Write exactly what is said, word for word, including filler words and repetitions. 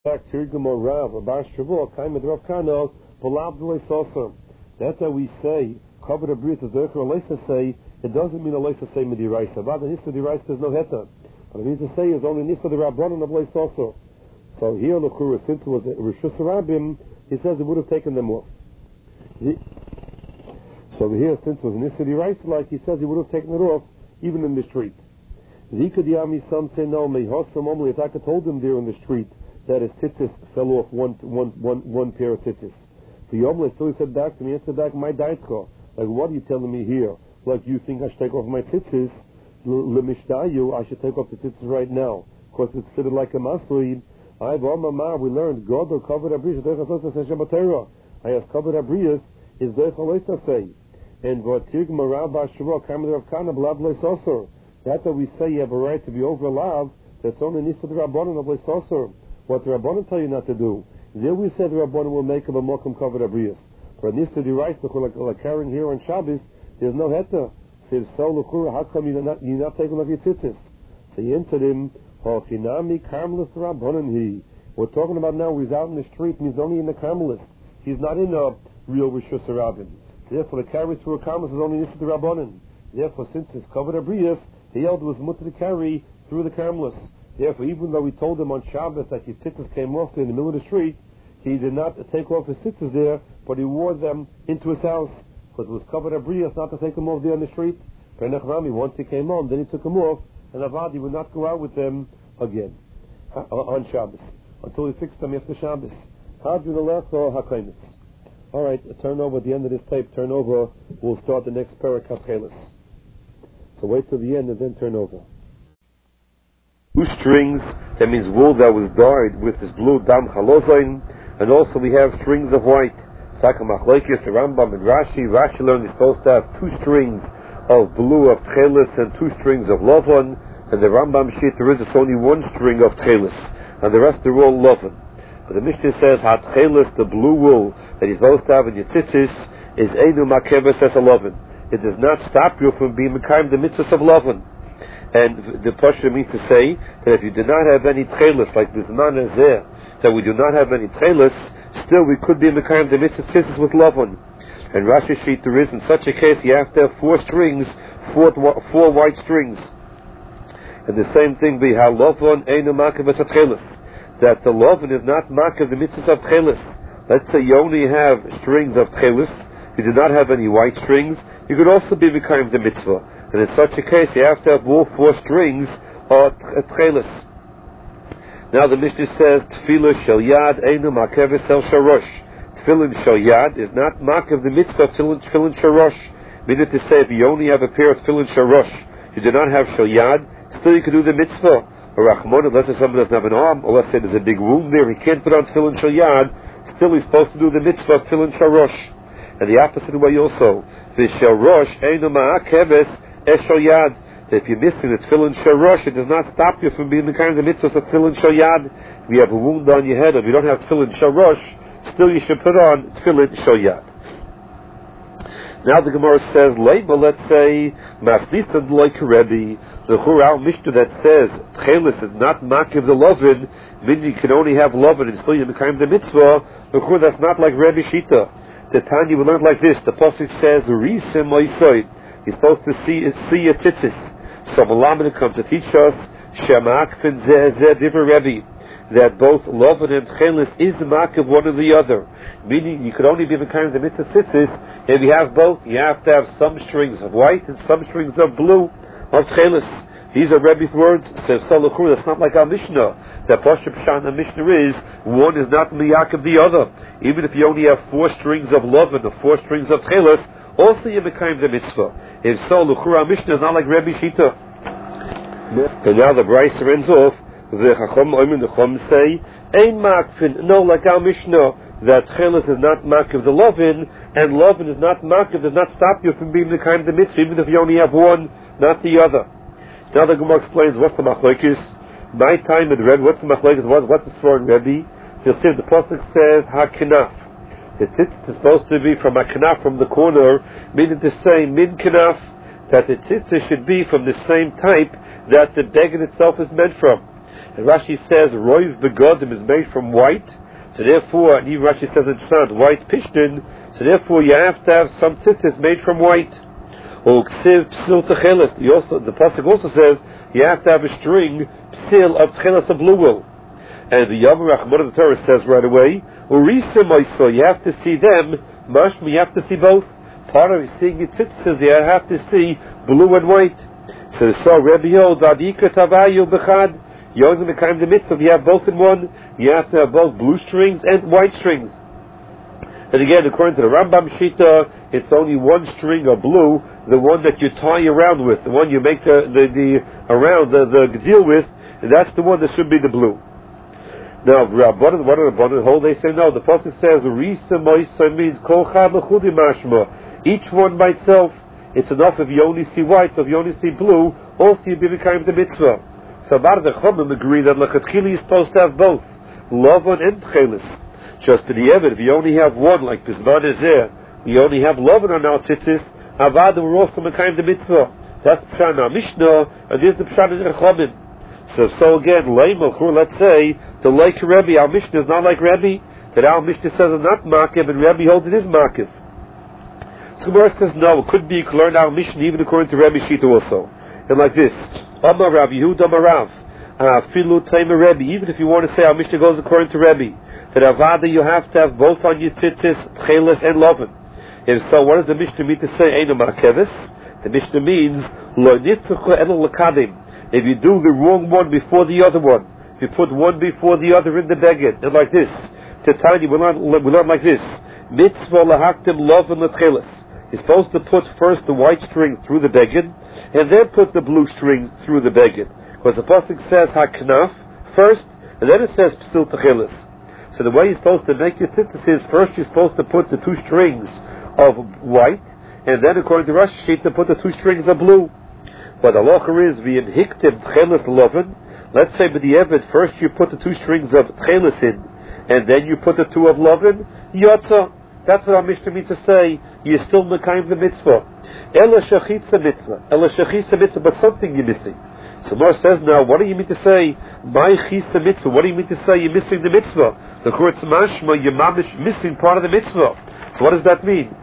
That's how we say, covered a breeze is the say, it doesn't mean a leisa say midiraisa. But the nisa diraisa there's no heta. But it means to say is only nisa the rabbanon of leisa also. So here on the Kura, since it was Rishus Rabbim, he says it would have taken them off. He, so here, since it was nisa diraisa, like he says, he would have taken it off even in the street. Some say no, if I could told him there in the street that his tzitzis fell off one, one, one, one pair of tzitzis. The Yomle still he said back to me, answered back, my daitcha. Like, what are you telling me here? Like, you think I should take off my tzitzis? L'mishtayu, I should take off the tzitzis right now. Of course, it's considered like a masri. I've mama, we learned, God will cover abriyas, I have covered abriyas, is deicha say. And v'atig marav b'ashuvah, kamer of kana, b'lav leisosor. That's what we say you have a right to be over lav, that's only nisa the rabbanon of leisosor. What the rabbanon tell you not to do. There we said the rabbanon will make him a mokum covered abriyas. But nisa the rice, like, like carrying here on Shabbos, there's no heta. Says so l'chura, how come you're not you're not taking off your tzitzis? So he answered him, Hochinami karmelis rabbanon he. We're talking about now. He's out in the street and he's only in the karmelis. He's not in a real rishus rabbin. So therefore, the carry through a karmelis is only nisa the rabbanon. Therefore, since it's covered abriyas, the elder was mutter to carry through the karmelis. Therefore, even though we told him on Shabbos that his tzitzis came off in the middle of the street, he did not take off his tzitzis there, but he wore them into his house, because it was covered abriyas not to take them off there on the street. Once he came on, then he took them off, and Avadi would not go out with them again on Shabbos until he fixed them after Shabbos. All right, turn over at the end of this tape. Turn over. We'll start the next parak Kapchelis. So wait till the end and then turn over. Two strings, that means wool that was dyed with this blue dam chalozain, and also we have strings of white. Saka Machlokes, the Rambam and Rashi. Rashi learned you're supposed to have two strings of blue of tchelis and two strings of lavon, and the Rambam sheet there is it's only one string of tchelis, and the rest are all lavon. But the Mishnah says hat tchelis, the blue wool that you're supposed to have in your tzitzis, is einu makeves as a lavon. It does not stop you from being mekayim the mitzvahs of lavon. And the Pasha means to say that if you do not have any tchelis, like Bizman is there, that we do not have any tchelis, still we could be mekayim the mitzvahs with lavon. And Rashi sheet there is, in such a case, you have to have four strings, four, four white strings. And the same thing be how lavon einu makav as a tchelis, that the lavon is not makav the mitzvahs of tchelis. Let's say you only have strings of tchelis, you do not have any white strings, you could also be mekayim the mitzvah. And in such a case, you have to have all four strings of tchelis. Now the Mishnah says, Tefillah shel yad einu makeves el sharosh. Tefillin shel yad is not makev the mitzvah of tefillin sharosh. Meaning to say, if you only have a pair of tefillin sharosh, you do not have shel yad, still you can do the mitzvah. Or Rachmon, unless someone doesn't have an arm, or let's say there's a big wound there, he can't put on tefillin shel yad, still he's supposed to do the mitzvah of tefillin sharosh. And the opposite way also, the sharosh einu makeves Eshel Yad. If you're missing the tefillin sharosh, it does not stop you from being the kind of mitzvahs of tefillin shel yad. If you have a wound on your head, or if you don't have tefillin sharosh, still you should put on tefillin shel yad. Now the Gemara says, label, let's say, Masnitan like Rebbe, the Chural Mishnah that says tchelis is not makiv the lovin, meaning you can only have lovin and still you become the mitzvah. The Chur, that's not like Rebbe Shita. The Tanya we learned like this. The pasuk says, Risim Moisoid. You're supposed to see see your tzitzis. So Malaman comes to teach us Shemakfin Zeh Zeh Divrei Rebbe, that both Lovan and Tchelis is the mark of one or the other. Meaning you could only be the kind of the mitzvah tzitzis if you have both. You have to have some strings of white and some strings of blue of Tchelis. These are Rebbe's words. Says Salakur. That's not like our Mishnah. The Pashup Shan the Mishnah is one is not miyak of the other. Even if you only have four strings of Lovan or four strings of Tchelis, also you become the mitzvah. If so, Luchura Mishnah is not like Rebbe Shita. Yeah. And now the Bryce ends off. The Chacham Oimen the Chum say, Ein Makfin. No, like our Mishnah, that Chelis is not Makiv the Lovin, and Lovin is not Makiv, does not stop you from being the kind of the mitzvah, even if you only have one, not the other. Now the Gemara explains what's the Machlokes. My time in Rebbe, what's the Machlokes? What, what's the story in Rebbe? You'll see the Pasuk says, HaKinaf. The tzitzit is supposed to be from a kanaf from the corner, meaning to say min kanaf, that the tzitzit should be from the same type that the beged itself is meant from. And Rashi says, Roiv begodim is made from white, so therefore, and even Rashi says in Shad, white pishtin, so therefore you have to have some tzitzis made from white. Or ksiv psil techeles, the pasuk also says, you have to have a string, psil of techeles of blue wool. And the Yom Rachman of the Torah says right away, Urisim oiso, you have to see them, mashma, you have to see both. Part of seeing your tzitzis, you have to see blue and white. So so Rebbe holds, Adika tavayu b'chad, you only become the mitzvah, you have both in one, you have to have both blue strings and white strings. And again, according to the Rambam Shita, it's only one string of blue, the one that you tie around with, the one you make the, the, the around, the, the deal with, and that's the one that should be the blue. Now, Rabbanan, what are the Rabbanan hold? They say no. The pasuk says Risa Moisa means Kol Chad L'Chudi Mashma. Each one by itself. It's enough if you only see white, if you only see blue. Also, you be becoming the mitzvah. So, Bar the Chomim agree that L'Chatchili is supposed to have both Lavan and Tchelis. Just to the Eved, if you only have one, like Pizman is there, we only have Lavan on our tzitzis. Avad we're also becoming the mitzvah. That's Pshan our Mishnah, and this is the Pshan in the Chomim. So, so again, let's say, the like Rebbe, our Mishnah is not like Rebbe, that our Mishnah says it's not Makiv, and Rebbe holds it is Makiv. So Gemara says, no, it could be you can learn our Mishnah even according to Rebbe Shita also. And like this, Amar Rav Yehuda Amar Rav, Afilu Taima Rebbe, even if you want to say our Mishnah goes according to Rebbe, that Avada you have to have both on your tzitzis, Tcheles and Loven. And so what does the Mishnah mean to say, Eino Makevis? The Mishnah means, Lo Nitzucha Elo Lakadim. If you do the wrong one before the other one, you put one before the other in the beged, and like this. Titani, we learn, we learn like this. Mitzvah lahaktim love and l'tcheles. You're supposed to put first the white strings through the beged, and then put the blue strings through the beged. Because the pasuk says haknaf first, and then it says psil t'cheles. So the way you're supposed to make your tzitzis is, first you're supposed to put the two strings of white, and then according to Rashi Sheet, to put the two strings of blue. But the halacha is v'in hiktim tcheles loven. Let's say with the Eved, first you put the two strings of tcheles in, and then you put the two of loven. Yotza. That's what our Mishnah means to say. You're still mekayim the mitzvah. Ela shachitza mitzvah. Ela shachitza mitzvah, but something you're missing. So Mar says now, what do you mean to say? My chitza mitzvah. What do you mean to say you're missing the mitzvah? The Kurtz mashma, you're mamish missing part of the mitzvah. So what does that mean?